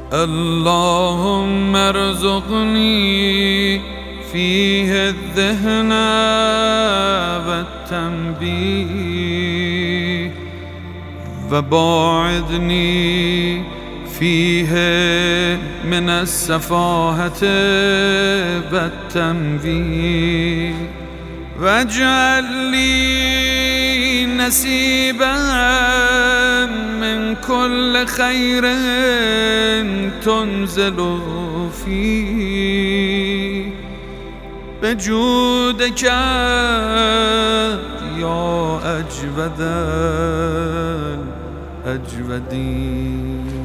اللهم ارزقني فيه الذهن والتنبيه وباعدني فيه من السفاهة والتنبيه واجعل لي نصيبا من كل خير تنزل فيه بجودك يا أجود الأجودين.